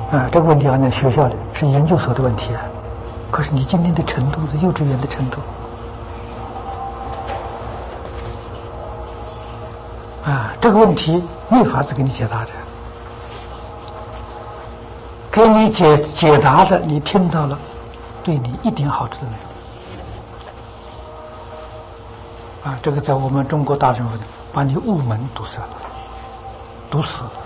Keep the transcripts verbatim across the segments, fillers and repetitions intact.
啊，这个问题放在学校里是研究所的问题啊，可是你今天的程度是幼稚园的程度啊，这个问题没法子给你解答的，给你解解答的，你听到了，对你一点好处都没有啊！这个在我们中国大政府把你雾门堵塞了，堵死了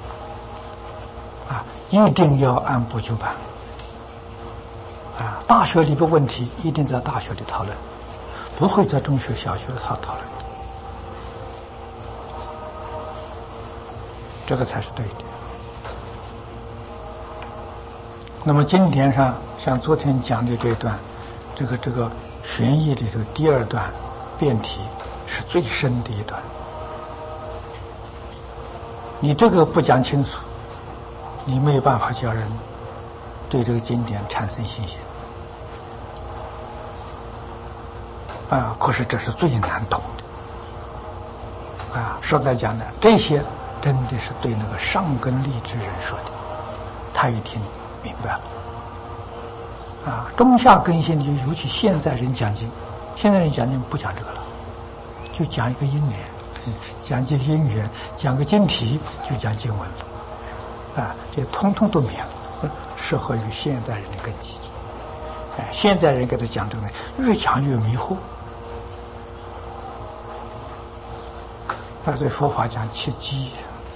啊！一定要按部就班啊！大学里的问题一定在大学里讨论，不会在中学、小学讨讨论，这个才是对的。那么经典上，像昨天讲的这段，这个这个玄义里头第二段辩题是最深的一段。你这个不讲清楚，你没有办法叫人对这个经典产生信心啊。可是这是最难懂的啊。实在讲呢，这些真的是对那个上根利之人说的，他一听明白了啊。中下根性就尤其现在人讲经，现在人讲经不讲这个了，就讲一个因缘，讲这因缘，讲个经题，就讲经文了啊，这通通都免了，适合于现代人的根基。哎，现在人给他讲这个，越讲越迷惑。他对佛法讲切记。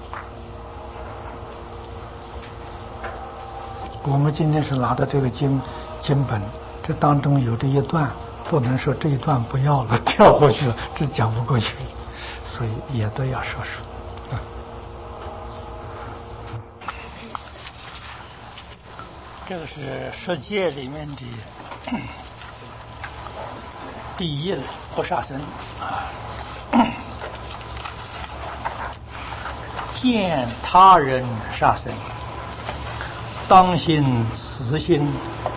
我们今天是拿的这个经经本，这当中有这一段，不能说这一段不要了，跳过去了，这讲不过去了，所以也都要说说。啊、这个是十戒里面的第一了，不杀生啊。见他人杀生，当心慈心，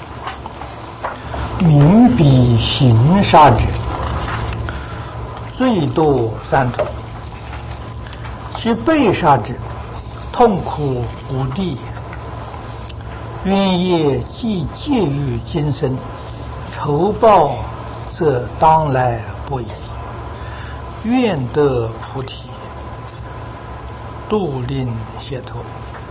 明彼行杀者，最多三种。其被杀者，痛苦无地，冤业既介于今生，仇报则当来不已。愿得菩提，度令解脱。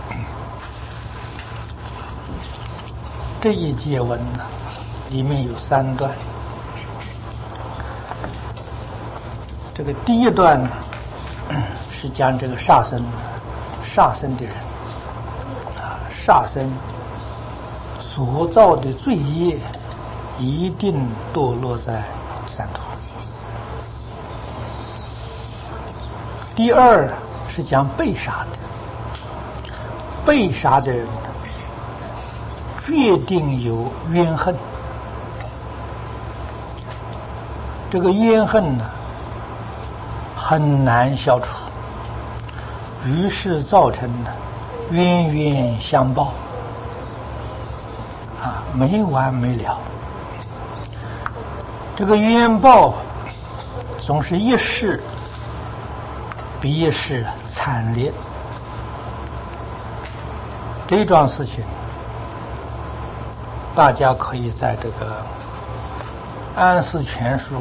这一节文呢，里面有三段。这个第一段呢，是讲这个杀生，杀生的人啊，杀生所造的罪业一定堕落在三途。第二是讲被杀的，被杀的人决定有冤恨，这个冤恨呢很难消除，于是造成了冤冤相报啊，没完没了。这个冤报总是一世比一世惨烈，这桩事情大家可以在这个《安世全书》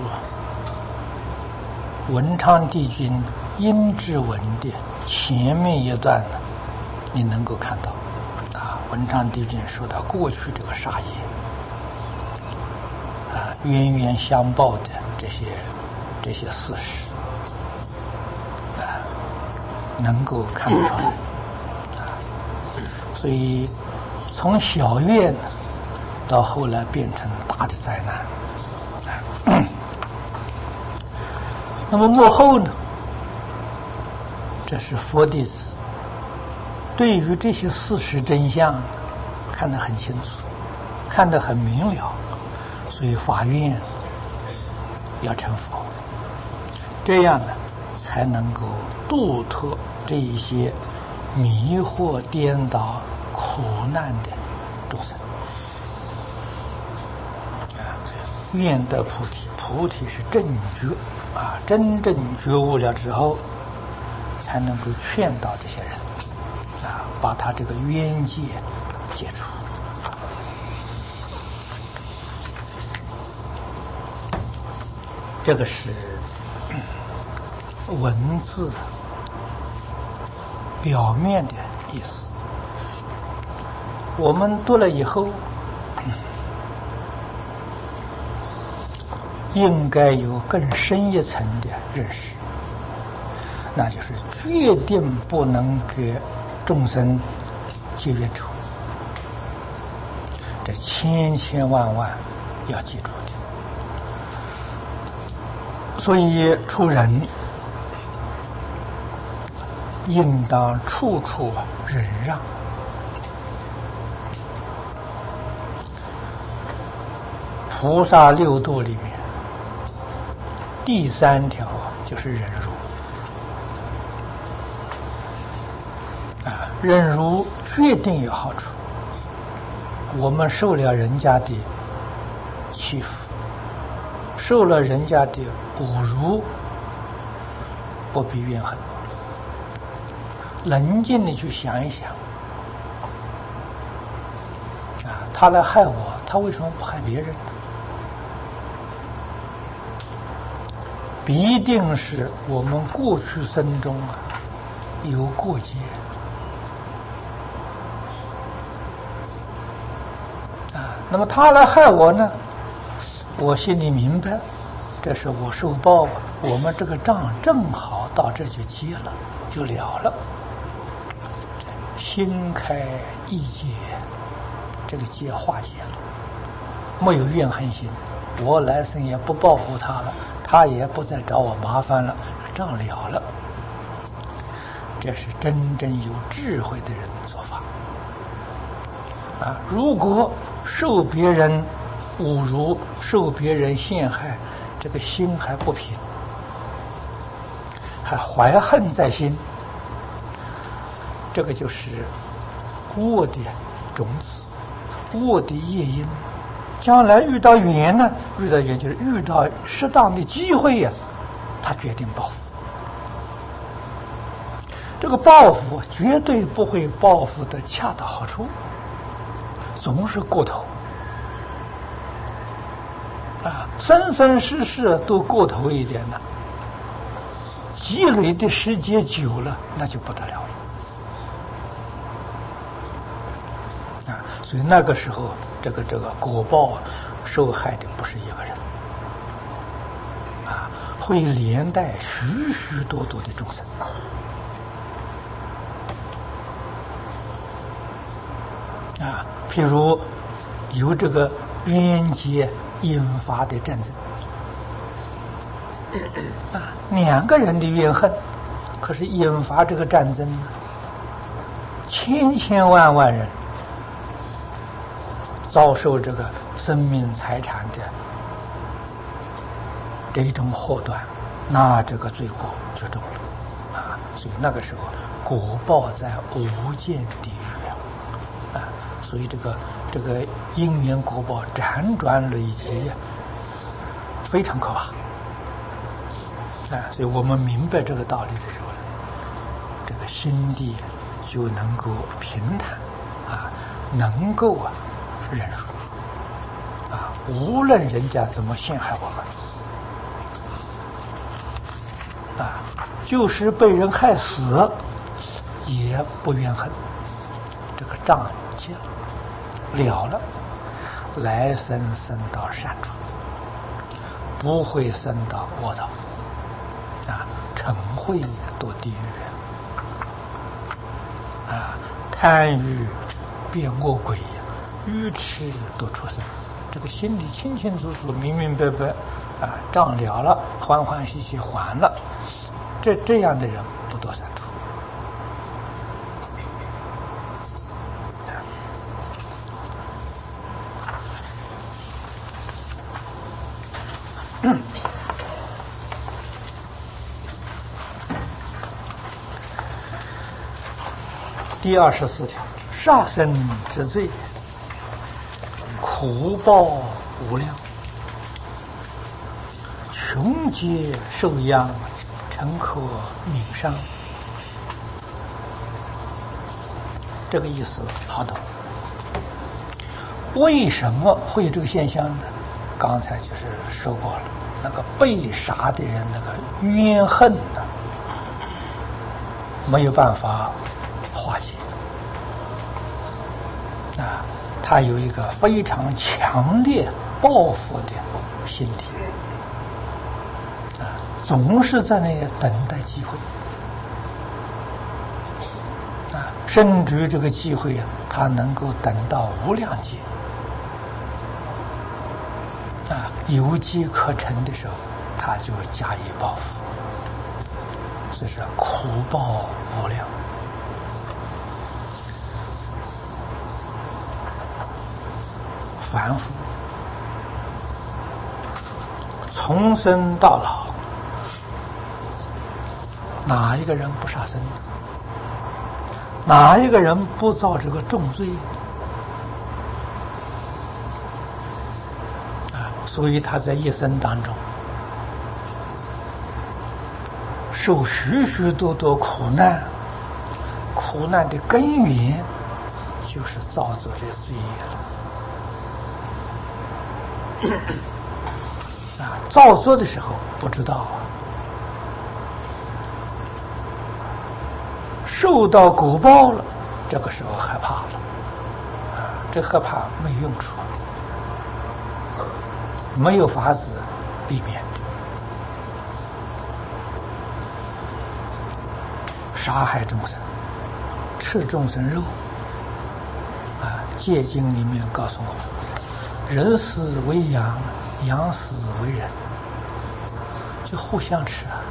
文昌帝君阴骘文的前面一段呢，你能够看到啊，文昌帝君说到过去这个杀业啊，冤冤相报的这些这些事实啊，能够看得出来啊，所以从小怨到后来变成大的灾难。那么幕后呢，这是佛弟子对于这些事实真相看得很清楚，看得很明了，所以法院要成佛，这样呢才能够度脱这一些迷惑颠倒苦难的众生。愿得菩提，菩提是正觉啊，真正觉悟了之后，才能够劝导这些人啊，把他这个冤结解除。这个是文字表面的意思，我们读了以后，应该有更深一层的认识，那就是决定不能给众生结冤仇，这千千万万要记住的。所以出人应当处处忍让。菩萨六度里面，第三条就是忍辱啊，忍辱决定有好处。我们受了人家的欺负，受了人家的侮辱，不必怨恨，冷静的去想一想啊，他来害我，他为什么不害别人？必定是我们过去生中啊有过节啊，那么他来害我呢，我心里明白，这是我受报啊，我们这个账正好到这就结了，就了了。心开意结，这个结化解了，没有怨恨心，我来生也不报复他了，他也不再找我麻烦了，账了了。这是真正有智慧的人做法啊！如果受别人侮辱，受别人陷害，这个心还不平，还怀恨在心，这个就是恶的种子，恶的业因。将来遇到缘呢，遇到缘就是遇到适当的机会呀、啊，他决定报复。这个报复绝对不会报复的恰到好处，总是过头啊，生生世世都过头一点了，积累的时间久了，那就不得了了啊！所以那个时候，这个这个果报啊，受害的不是一个人啊，会连带许许多多的众生啊，譬如由这个冤结引发的战争啊，两个人的怨恨，可是引发这个战争呢，千千万万人遭受这个生命财产的这种祸端，那这个罪过就重了啊！所以那个时候果报在无间地狱啊！所以这个这个因缘果报辗转累积，非常可怕啊！所以我们明白这个道理的时候，这个心地就能够平坦啊，能够啊忍辱啊，无论人家怎么陷害我们啊，就是被人害死也不怨恨，这个账结了了了，来生生到善处，不会生到恶道啊，嗔恚堕地狱啊，贪欲变恶鬼，愚痴堕畜生。这个心里清清楚楚、明明白白啊，账了了，欢欢喜喜还了，这这样的人不堕善处。第二十四条，杀生之罪，苦报无量，穷劫受殃，诚可泯伤。这个意思好懂， 为什么会有这个现象呢？刚才就是说过了，那个被杀的人那个怨恨呢，没有办法化解啊，他有一个非常强烈报复的心理啊，总是在那里等待机会啊，甚至于这个机会啊，他能够等到无量劫啊，有机可乘的时候，他就加以报复，这是苦报无量。凡夫从生到老，哪一个人不杀生？哪一个人不造这个重罪？啊，所以他在一生当中受许许多多苦难，苦难的根源就是造作这罪业了。啊，造作的时候不知道啊，受到果报了，这个时候害怕了，啊，这害怕没用处，没有法子避免的。杀害众生，吃众生肉，啊，戒经里面告诉我们。人死为羊，羊死为人，就互相吃啊！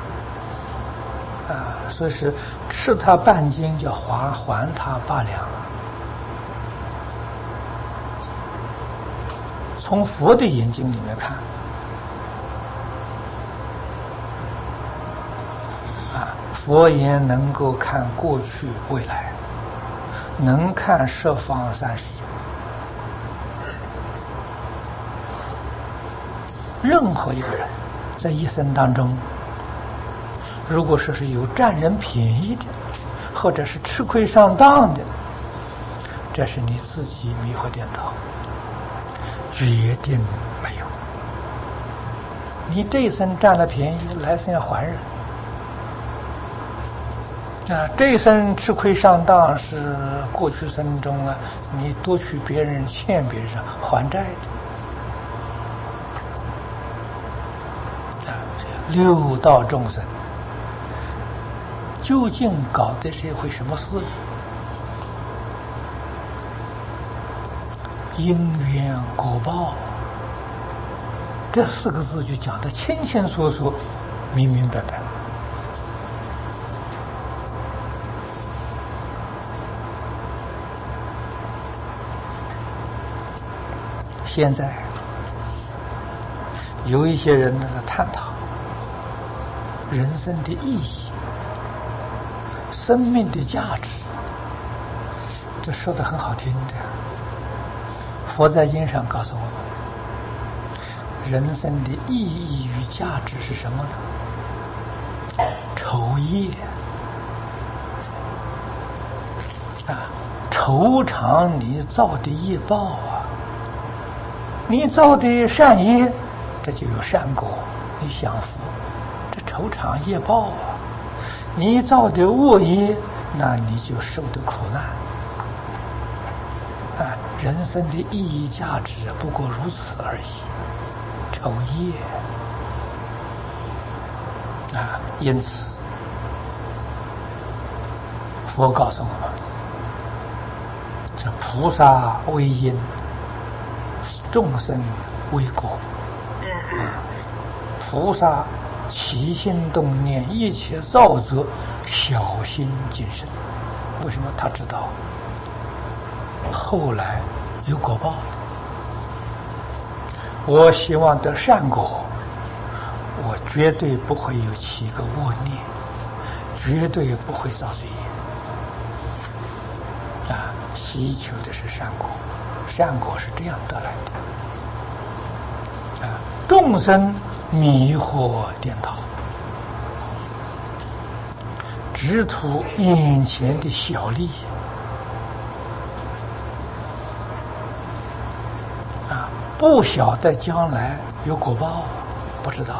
啊，所以是吃他半斤，就还还他八两。从佛的眼睛里面看，啊，佛言能够看过去未来，能看十方三世。任何一个人在一生当中，如果说是有占人便宜的，或者是吃亏上当的，这是你自己迷惑颠倒，决定没有。你这一生占了便宜，来生要还人。啊，这一生吃亏上当是过去生中啊，你多取别人欠别人还债的。六道众生究竟搞的是一回什么事？因缘果报，这四个字就讲得清清楚楚、明明白白。现在有一些人在探讨人生的意义、生命的价值，这说的很好听的。佛在经上告诉我们，人生的意义与价值是什么呢？酬业啊，酬偿你造的业报啊。你造的善业，这就有善果，你享福。酬偿业报啊，你造的恶业，那你就受的苦难啊！人生的意义价值不过如此而已，酬业啊！因此，佛告诉我们，这菩萨为因，众生为果，菩萨起心动念，一切造作，小心谨慎。为什么？他知道后来有果报。我希望得善果，我绝对不会有起一个恶念，绝对不会造罪业啊！希求的是善果，善果是这样得来的啊！众生迷惑颠倒，只图眼前的小利， 啊，不晓得将来有果报，不知道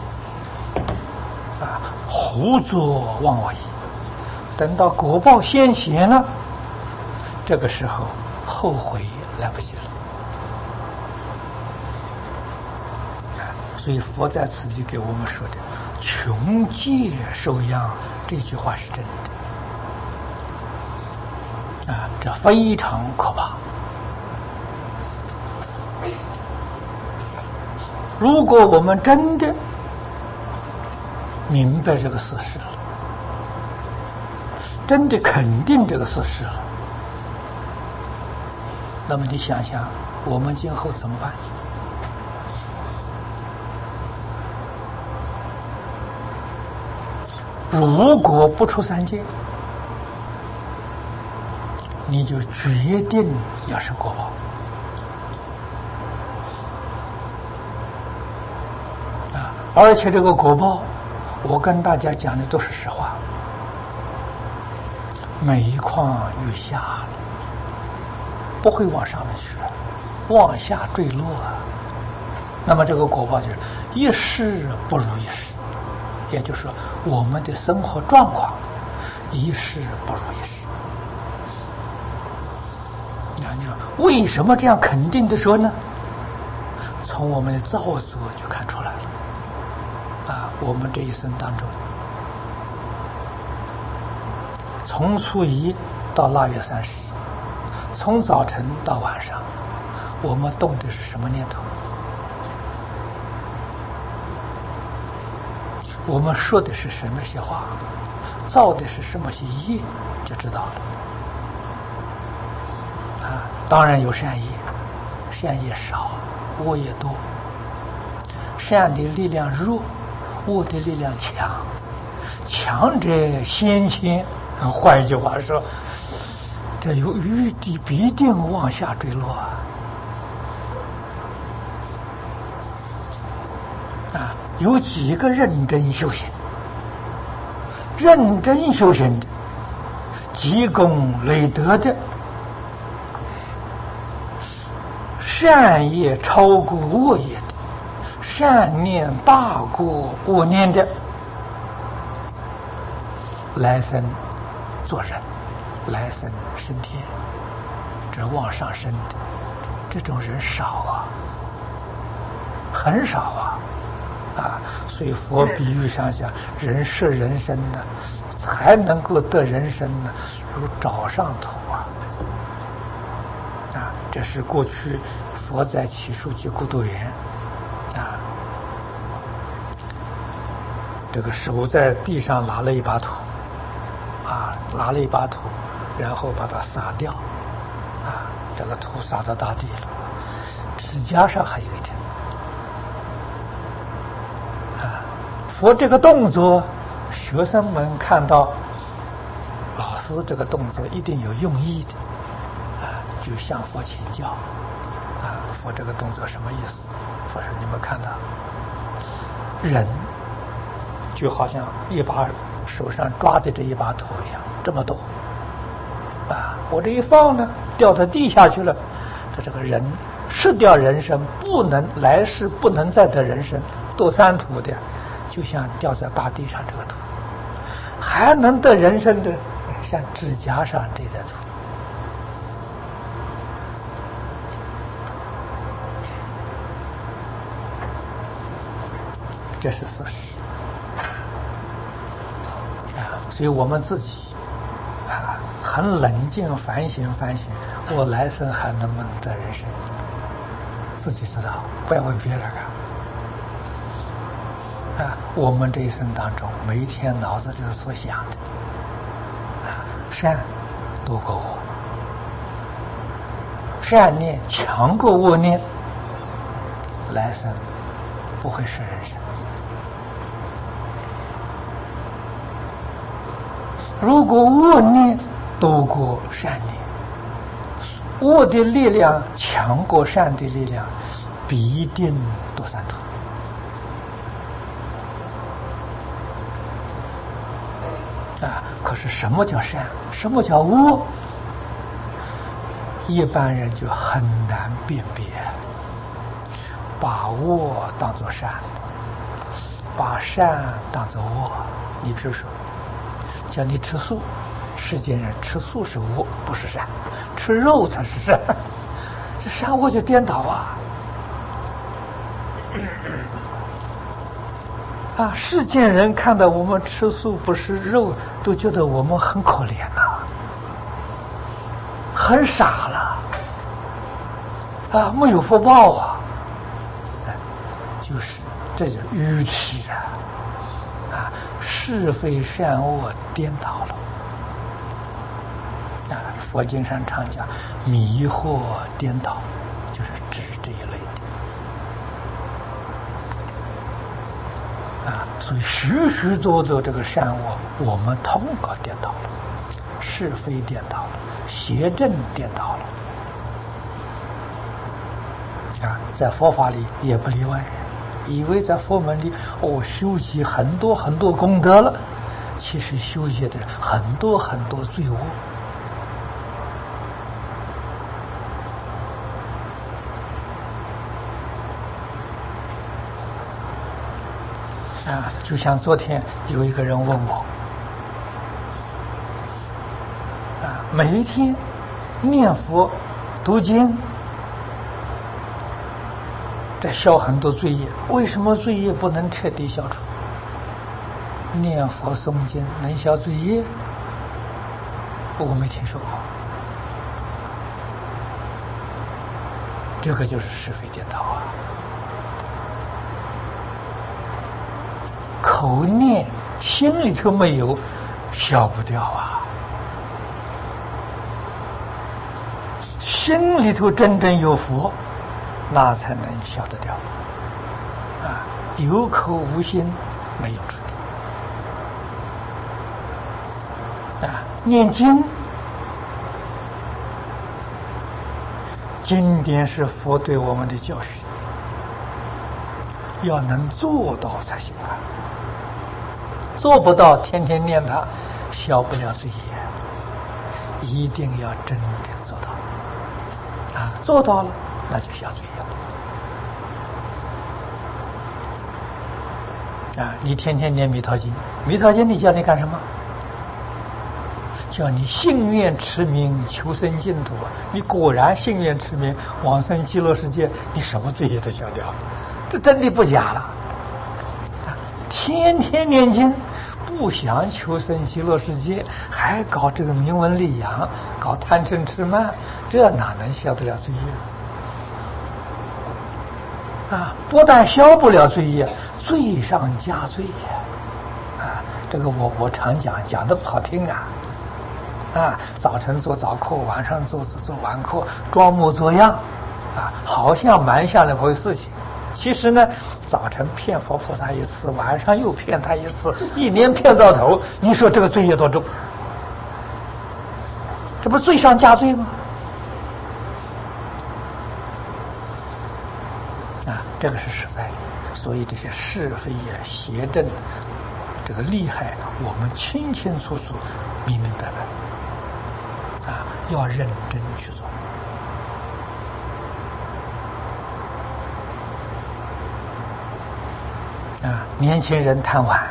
啊，胡作妄为。等到果报现前了，这个时候后悔来不及了。所以佛在此地给我们说的“穷戒受殃”这句话是真的啊，这非常可怕。如果我们真的明白这个事实了，真的肯定这个事实了，那么你想想，我们今后怎么办？如果不出三界，你就决定要是果报啊！而且这个果报，我跟大家讲的都是实话，每况愈下了，不会往上面去，往下坠落啊。那么这个果报就是一世不如一世。也就是说，我们的生活状况一世不如一世。你看，你说为什么这样肯定的说呢？从我们的造作就看出来了。啊，我们这一生当中，从初一到腊月三十，从早晨到晚上，我们动的是什么念头？我们说的是什么些话，造的是什么些业，就知道了。啊，当然有善业，善业少，恶业多。善的力量弱，恶的力量强。强者先迁，换一句话说，这有余地必定往下坠落啊！啊，有几个认真修行、认真修行的、积功累德的、善业超过恶业的、善念大过恶念的，来生做人，来生升天，这往上升的，这种人少啊，很少啊。啊，所以佛比喻上讲，人是人身呢，才能够得人身呢，如早上土啊。啊，这是过去佛在祇树及孤独园啊，这个手在地上拿了一把土，啊，拿了一把土，然后把它撒掉，啊，这个土撒到大地了，指甲上还有一点。佛这个动作，学生们看到老师这个动作一定有用意的，啊，就向佛请教，啊，佛这个动作什么意思？佛说你们看到，人就好像一把手上抓的这一把土一样，这么多，啊，我这一放呢，掉到地下去了，他这个人失掉人生，不能来世不能再得人生，堕三途的。就像掉在大地上这个土，还能得人生的，像指甲上这个土。这是事实啊！所以我们自己啊，很冷静反省反省，我来生还能不能得人生？自己知道，不要问别人啊。啊，我们这一生当中，每一天脑子里所想的，啊，善多过恶，善念强过恶念，来生不会是人生。如果恶念多过善念，恶的力量强过善的力量，必定堕三途。啊！可是什么叫善？什么叫恶？一般人就很难辨别。 把恶当作善，把善当作恶。你比如说，叫你吃素，世间人吃素是恶，不是善，吃肉才是善，这善恶就颠倒啊！啊，世间人看到我们吃素不吃肉，都觉得我们很可怜呐、啊，很傻了，啊，没有福报啊，就是这就是愚痴啊！啊，是非善恶颠倒了。啊，佛经上常讲迷惑颠倒，就是指这一类的。啊，所以许许多多这个善恶，我们通搞颠倒了，是非颠倒了，邪正颠倒了。啊，在佛法里也不例外。以为在佛门里哦修习很多很多功德了，其实修习的很多很多罪恶。啊，就像昨天有一个人问我，啊，每一天念佛读经，这消很多罪业，为什么罪业不能彻底消除？念佛诵经能消罪业？我没听说过。这个就是是非颠倒啊！口念心里头没有，消不掉啊！心里头真正有佛，那才能消得掉啊！有口无心，没用处的啊！念经，经典是佛对我们的教训，要能做到才行啊！做不到，天天念它，消不了罪业。一定要真正做到啊！做到了，那就消罪业。啊，你天天念弥陀经，弥陀经你叫你干什么？叫你信愿持名求生净土。你果然信愿持名往生极乐世界，你什么罪业都消掉了，这真的不假了。啊，天天念经，不想求生极乐世界，还搞这个名闻利养，搞贪嗔痴慢，这哪能消得了罪业？啊，不但消不了罪业，罪上加罪呀！啊，这个我我常讲，讲的不好听啊。啊，早晨做早课，晚上做做晚课，装模作样，啊，好像蛮像那回事情。其实呢，早晨骗佛菩萨一次，晚上又骗他一次，一年骗到头，你说这个罪业多重？这不罪上加罪吗？啊，这个是实在的。所以这些是非呀、邪正，这个厉害，我们清清楚楚、明明白白。啊，要认真去做。啊，年轻人贪玩，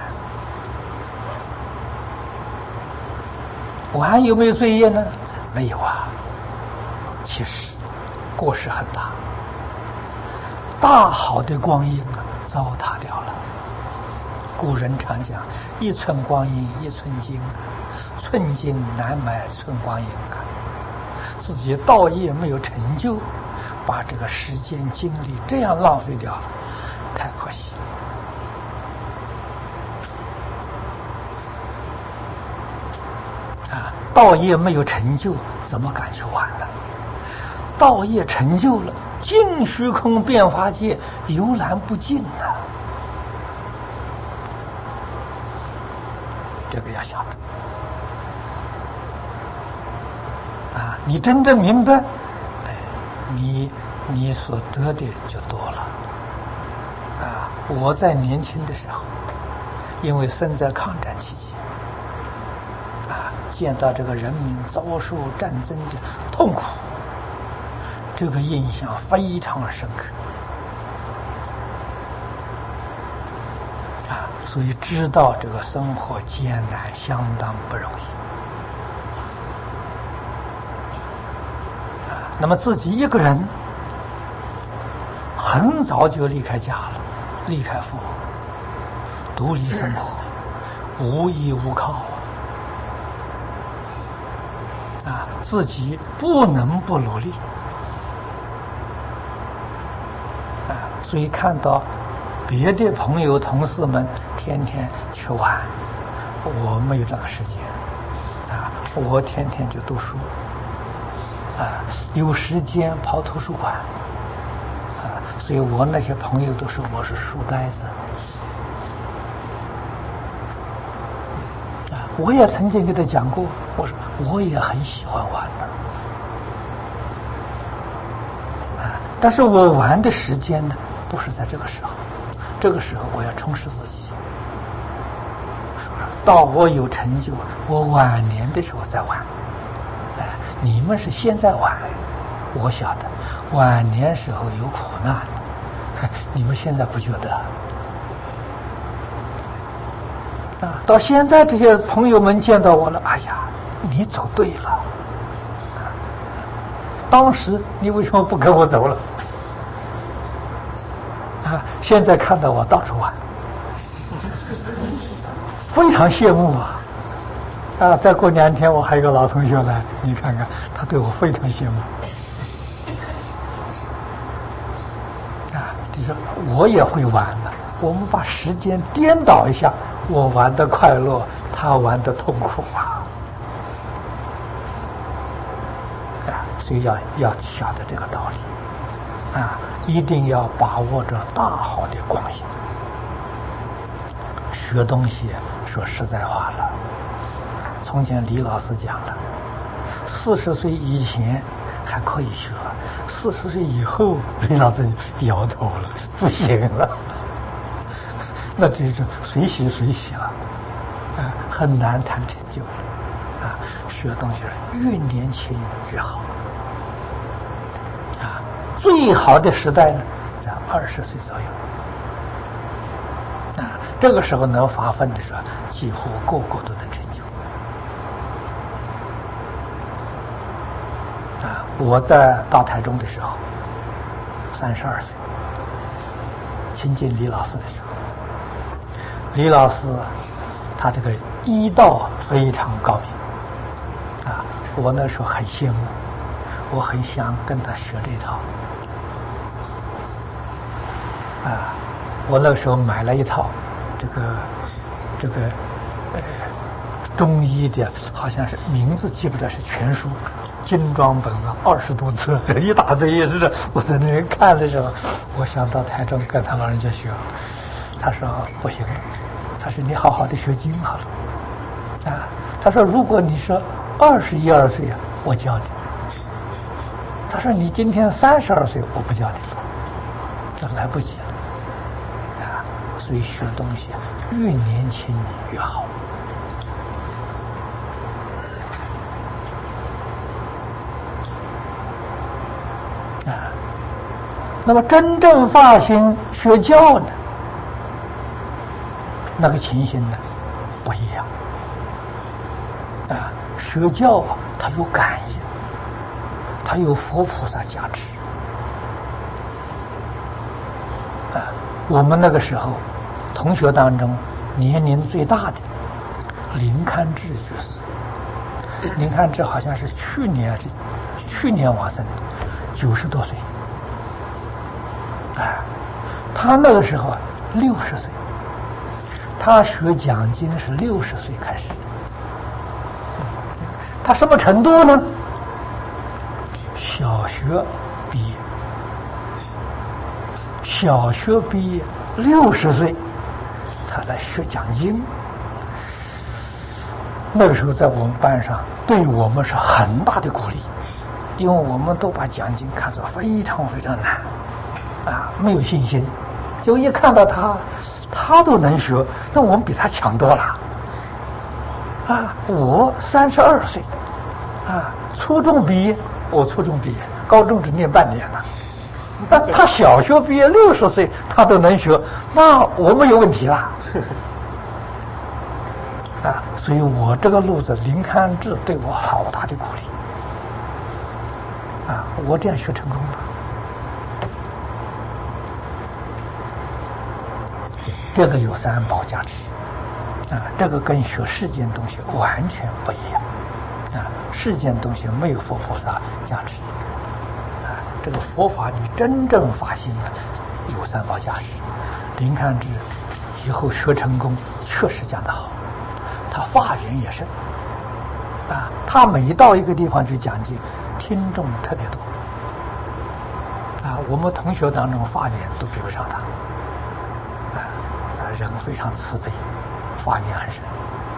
玩有没有罪业呢？没有啊。其实过失很大，大好的光阴啊，糟蹋掉了。古人常讲：“一寸光阴一寸金。”寸金难买寸光阴啊！自己道业没有成就，把这个时间精力这样浪费掉了，太可惜了啊！道业没有成就，怎么敢去玩呢？道业成就了，尽虚空变法界，游览不尽呐、啊！这个要晓得。啊，你真正明白，哎，你你所得的就多了。啊，我在年轻的时候，因为身在抗战期间，啊，见到这个人民遭受战争的痛苦，这个印象非常深刻。 所以知道这个生活艰难，相当不容易。那么自己一个人很早就离开家了，离开父母，独立生活，无依无靠啊，自己不能不努力啊。所以看到别的朋友同事们天天去玩，我没有这个时间啊，我天天就读书啊，有时间跑图书馆啊，所以我那些朋友都说我是书呆子啊。我也曾经给他讲过，我说我也很喜欢玩的啊，但是我玩的时间呢，不是在这个时候，这个时候我要充实自己，到我有成就，我晚年的时候再玩。哎，你们是现在玩，我晓得晚年时候有苦难，你们现在不觉得啊？到现在这些朋友们见到我了，哎呀，你走对了，当时你为什么不跟我走了？啊，现在看到我到处玩，非常羡慕啊！啊，再过两天我还有个老同学来，你看看他对我非常羡慕。啊，你说我也会玩了，我们把时间颠倒一下，我玩的快乐，他玩的痛苦啊！啊，所以要要晓得这个道理啊，一定要把握着大好的光阴。学东西说实在话了，从前李老师讲了，四十岁以前还可以学，四十岁以后李老师摇头了，不行了，那这是随喜随喜了啊，很难谈成就了啊。学东西越年轻越好啊，最好的时代呢在二十岁左右啊，这个时候能发奋的时候，几乎个个都能成就啊。我在大台中的时候三十二岁，亲近李老师的时候，李老师他这个医道非常高明啊，我那时候很羡慕，我很想跟他学这套啊。我那时候买了一套这个这个呃中医的，好像是名字记不得，是全书精装本啊，二十多册，一大堆也是。我在那边看的时候，我想到台中跟他老人家学，他说不行，他说你好好的学经好了啊。他说如果你说二十一二岁啊，我教你。他说你今天三十二岁，我不教你了，这来不及了。所以学东西越年轻越好啊。那么真正发心学教呢，那个情形呢不一样啊。学教啊，它有感应，它有佛菩萨加持啊。我们那个时候同学当中年龄最大的林堪志居士，林堪志好像是去年去年往生，九十多岁，哎，他那个时候六十岁，他学讲经是六十岁开始，他什么程度呢？小学毕业，小学毕业六十岁。他来学讲经，那个时候在我们班上对我们是很大的鼓励，因为我们都把讲经看作非常非常难啊，没有信心。就一看到他，他都能学，那我们比他强多了啊！我三十二岁啊，初中毕业，我初中毕业，高中只念半年了。但他小学毕业六十岁，他都能学，那我没有问题了所以我这个路子，林康志对我好大的鼓励啊！我这样学成功了。这个有三宝价值啊，这个跟学世间东西完全不一样啊！世间东西没有佛菩萨价值啊，这个佛法你真正发心了，有三宝价值。林康志以后学成功，确实讲得好，他发言也深啊，他每到一个地方去讲经，听众特别多啊，我们同学当中发言都比不上他啊，人非常慈悲，发言很深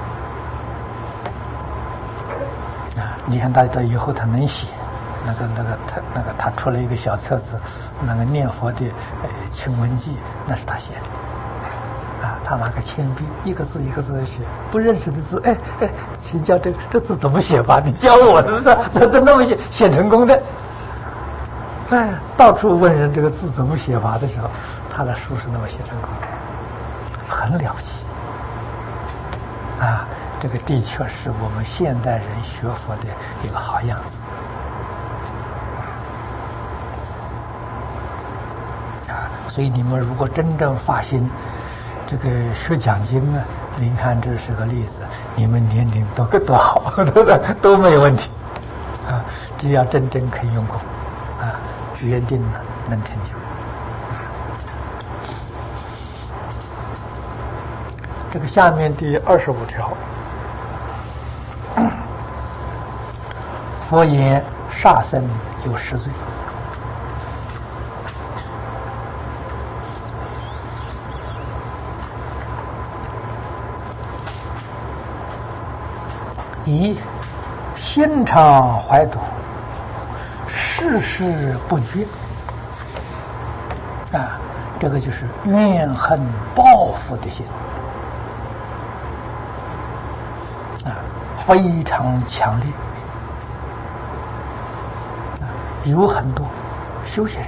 啊。你看他到以后他能写，那个那个他那个他出了一个小册子，那个念佛的呃清文记，那是他写的。啊，他拿个铅笔，一个字一个字的写，不认识的字，哎哎，请教这这字怎么写法？你教我，是不是？这都那么写，写成功的。哎，到处问人这个字怎么写法的时候，他的书是那么写成功的，很了不起。啊，这个的确是我们现代人学佛的一个好样子。啊，所以你们如果真正发心。这个学讲经啊，您看这是个例子，你们年龄都多好，对不对？都没有问题啊，只要真正肯用功啊，决定了能成就。这个下面第二十五条，佛言杀生有十罪。以心肠怀堵，事事不决啊，这个就是怨恨报复的心啊，非常强烈啊。有很多修行人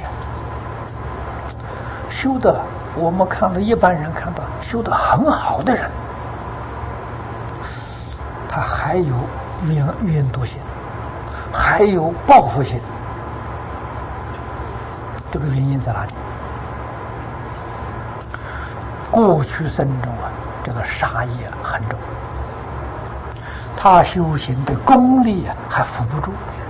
修的，我们看到一般人看到修的很好的人，他还有怨怨毒心，还有报复心，这个原因在哪里？过去生中啊，这个杀业很重，他修行的功力啊还扶不住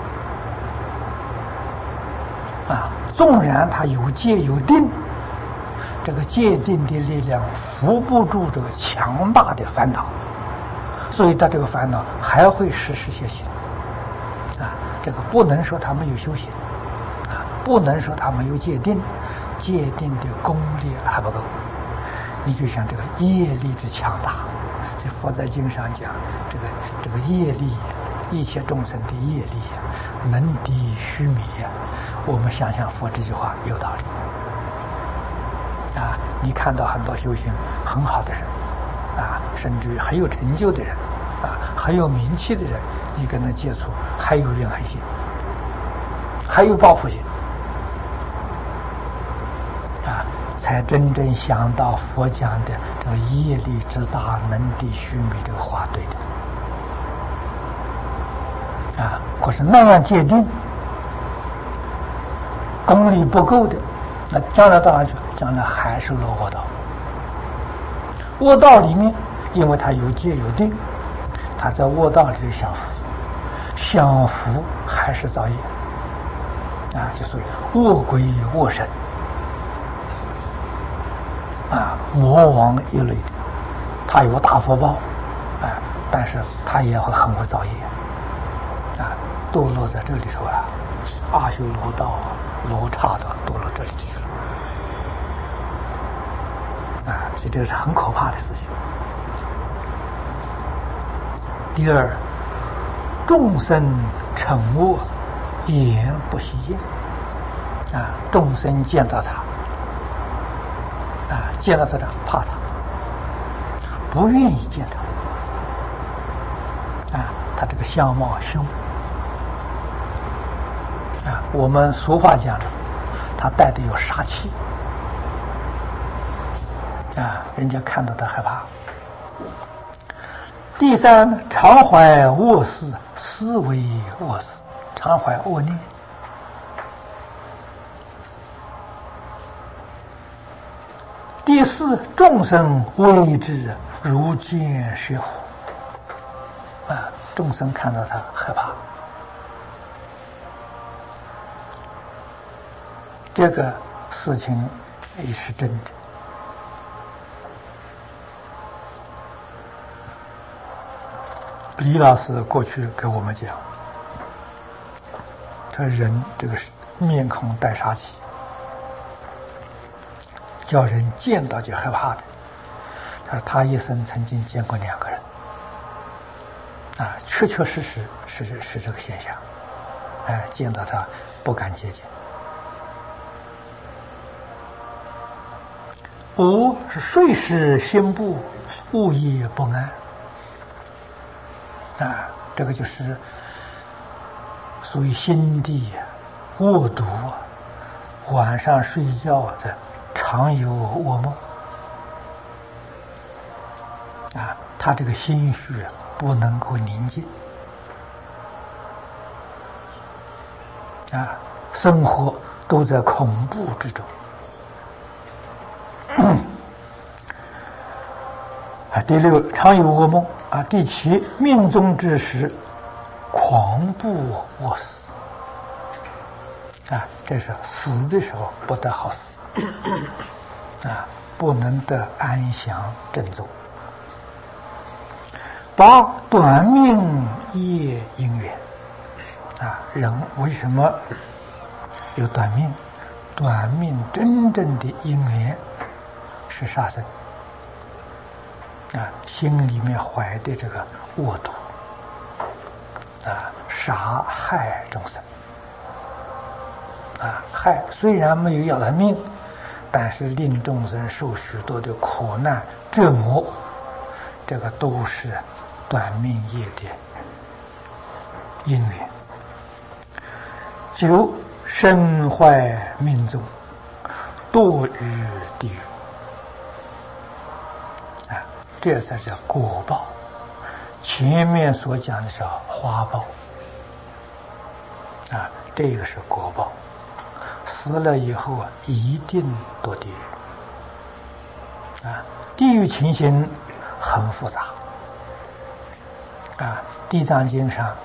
啊。纵然他有戒有定，这个戒定的力量扶不住这个强大的烦恼。所以他这个烦恼还会时时现行啊，这个不能说他没有修行啊，不能说他没有戒定，戒定的功力还不够。你就想这个业力之强大，这佛在经上讲，这个这个业力，一切众生的业力能敌须弥呀。我们想想佛这句话有道理啊！你看到很多修行很好的人啊，甚至于很有成就的人啊，很有名气的人，你跟他接触，还有怨恨心，还有报复心啊，才真正想到佛讲的这个业力之大，能敌须弥这个话对的啊。可是那样界定，功力不够的，那将来到哪去？将来还是落恶道。恶道里面，因为他有戒有定，他在恶道里享福，享福还是造业啊，就属于恶鬼恶神啊，魔王一类的。他有大福报啊，但是他也会很会造业啊，堕落在这里头啊，阿修罗道、罗刹道堕落这里去了啊，所以这是很可怕的事情。第二，众生惩恶，言不惜见啊，众生见到他啊，见到他的怕他，不愿意见他啊，他这个相貌凶啊，我们俗话讲的，他带的有杀气啊，人家看到他害怕。 第三，常怀恶思，思为恶思，常怀恶念。第四，众生畏之，如见血火。啊，众生看到他害怕。这个事情也是真的。李老师过去给我们讲，他人这个面孔带杀气，叫人见到就害怕的。他说他一生曾经见过两个人，啊，确确实实是是这个现象，哎，见到他不敢接近。五是睡时心不午夜不安，啊，这个就是属于心地恶毒，晚上睡觉的常有噩梦，啊，他这个心绪不能够宁静，啊，生活都在恐怖之中。啊，第六，常有噩梦。啊，第七，命中之时，狂怖饿死。啊，这是死的时候不得好死，啊，不能得安详振作。八，短命业因缘。啊，人为什么有短命？短命真正的因缘是杀生。啊，心里面怀的这个恶毒，啊，杀害众生，啊，害虽然没有要他命，但是令众生受许多的苦难折磨，这个都是短命业的因缘。九，身坏命中，堕于地狱。这才是果报，前面所讲的是花报，啊，这个是果报，死了以后啊，一定堕地狱，啊，地狱情形很复杂，啊，地藏经上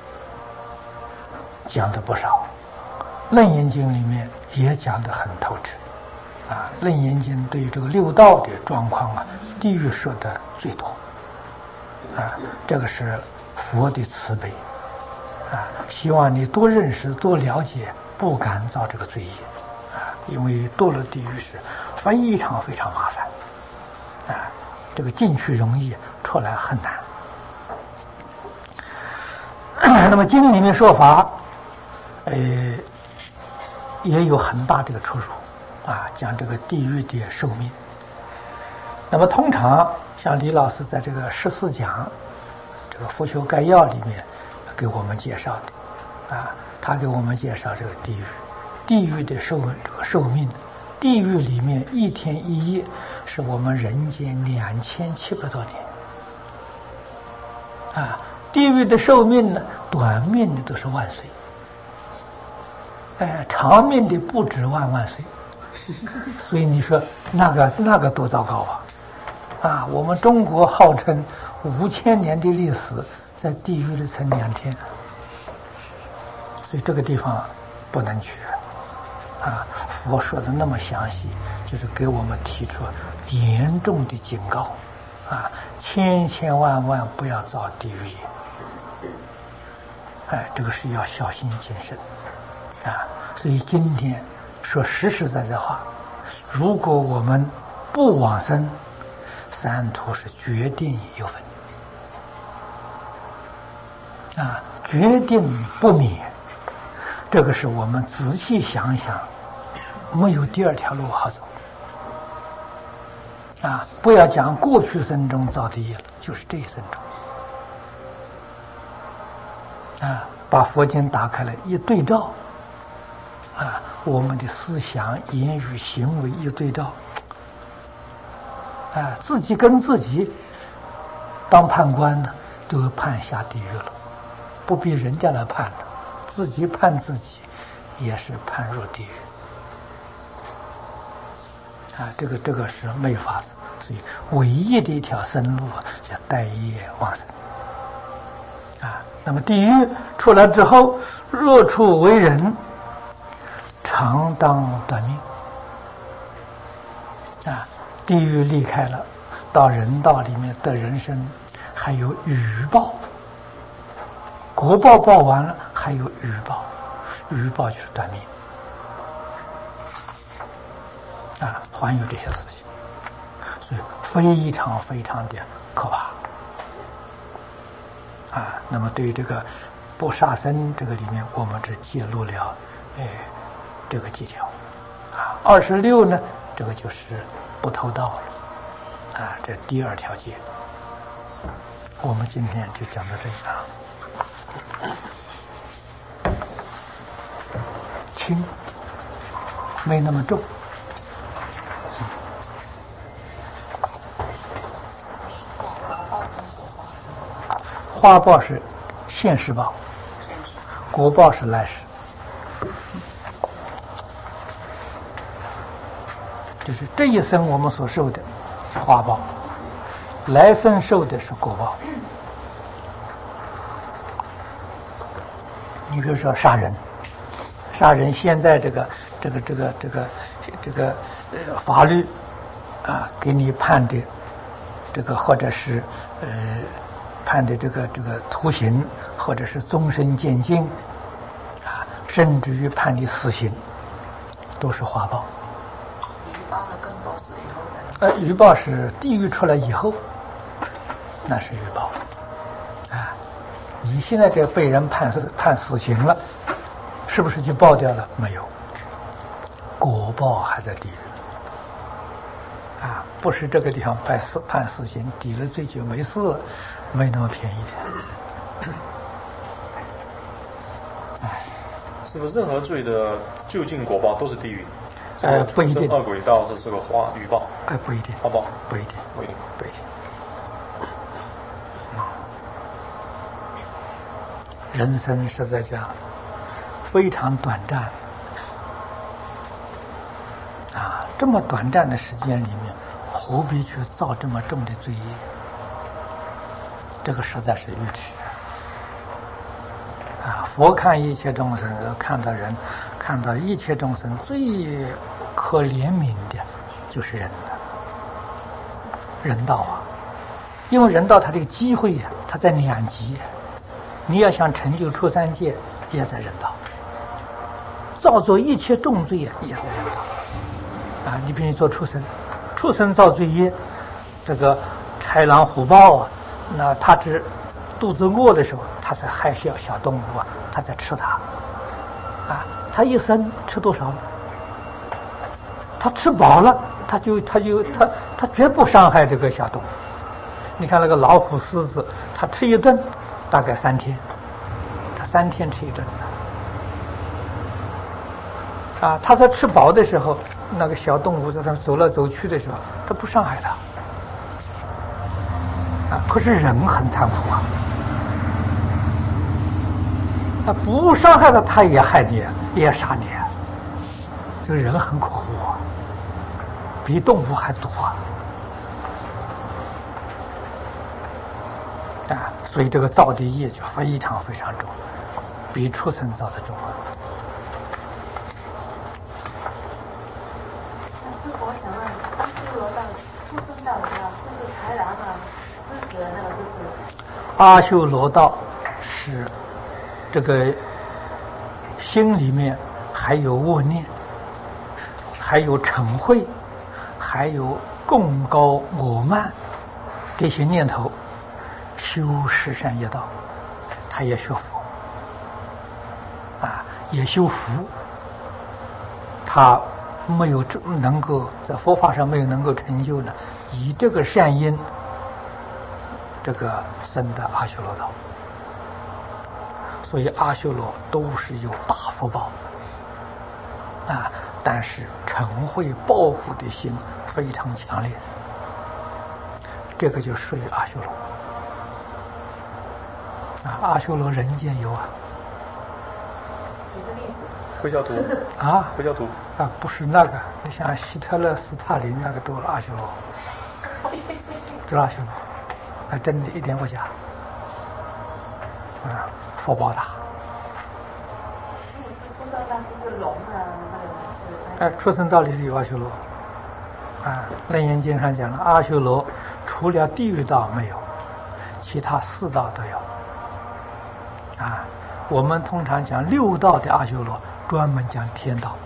讲的不少，楞严经里面也讲得很透彻。啊，楞严经对于这个六道的状况啊，地狱说的最多。啊，这个是佛的慈悲，啊，希望你多认识、多了解，不敢造这个罪业。啊，因为堕了地狱是非常非常麻烦。啊，这个进去容易，出来很难。那么经里面说法，呃，也有很大这个出入。啊，讲这个地狱的寿命。那么通常像李老师在这个十四讲这个佛学概要里面给我们介绍的，啊，他给我们介绍这个地狱，地狱的寿这个寿命，地狱里面一天一夜是我们人间两千七百多年。啊，地狱的寿命呢，短命的都是万岁，哎，长命的不止万万岁。所以你说那个那个多糟糕啊！啊，我们中国号称五千年的历史，在地狱里才两天，所以这个地方不能去啊！佛说的那么详细，就是给我们提出严重的警告啊，千千万万不要造地狱业。哎，这个是要小心谨慎啊！所以今天说实实在在话，如果我们不往生，三途是决定有分啊，决定不免。这个是我们仔细想想，没有第二条路好走啊！不要讲过去生中造的业了，就是这一生中啊，把佛经打开来一对照啊，我们的思想、言语、行为一对照，啊，自己跟自己当判官呢，就会判下地狱了，不必人家来判了，自己判自己，也是判入地狱。啊，这个这个是没法子，所以唯一的一条生路啊，叫待业往生。啊，那么地狱出来之后，若处为人，常当短命。啊，地狱离开了，到人道里面得人生，还有余报，国报报完了，还有余报，余报就是短命。啊，还有这些事情，所以非常非常的可怕。啊，那么对于这个不杀生这个里面，我们只揭露了哎这个技巧。啊，二十六呢，这个就是不偷盗了。啊，这第二条戒。我们今天就讲到这里啊，轻，没那么重。花报是现世报，国报是来世。就是这一生我们所受的是花报，来生受的是国报。你比如说杀人，杀人现在这个这个这个这个这个呃法律啊，给你判的这个或者是呃。判的这个这个徒刑，或者是终身监禁，啊，甚至于判你死刑，都是花报。 余报的更多是以后的。呃，余报是地狱出来以后，那是余报。啊，你现在这被人判死判死刑了，是不是就报掉了？没有，果报还在地狱。啊，不是这个地方判死判死刑，抵了罪就没事了。没那么便宜的。 是不是任何罪的就近果报都是地狱？ 呃，不一定。 恶鬼道是这个花余报。 哎，不一定。 花报不一定， 不一定， 不一定。人生实在讲非常短暂啊，这么短暂的时间里面，何必去造这么重的罪业？这个实在是愚痴啊！佛看一切众生，看到人，看到一切众生最可怜悯的，就是人的人道啊！因为人道他这个机会呀、啊，他在两极，你要想成就出三界，也在人道；造作一切重罪啊，也在人道啊！你比如做畜生，畜生造罪业，这个豺狼虎豹啊。那他只肚子饿的时候，他才害小小动物啊，他在吃它啊。他一生吃多少？他吃饱了，他就他就他他绝不伤害这个小动物。你看那个老虎、狮子，他吃一顿大概三天，他三天吃一顿啊。他在吃饱的时候，那个小动物在他走来走去的时候，他不伤害他。啊，可是人很残酷啊！他不伤害他，他也害你，也杀你。这个人很可恶啊，比动物还毒啊！啊，所以这个造的业就非常非常重，比畜生造的重啊。 师傅，我想问，阿修罗道、畜生道的话，是不是豺狼啊？那个就是阿修罗道是这个心里面还有恶念，还有嗔恚，还有贡高我慢这些念头，修十善业道，他也学佛啊，也修福，他没有能够在佛法上没有能够成就呢，以这个善因。这个生的阿修罗道，所以阿修罗都是有大福报啊，但是嗔恚报复的心非常强烈，这个就属于阿修罗。 啊，阿修罗人间有啊。 回教徒啊， 回教徒啊，不是那个，你像希特勒、斯大林那个都是阿修罗，都是阿修罗，还真的一点不假。啊，福报大。 出生到是龙啊， 哎，出生道里是有阿修罗。啊，《楞严经》上讲了，阿修罗除了地狱道没有，其他四道都有。啊，我们通常讲六道的阿修罗，专门讲天道。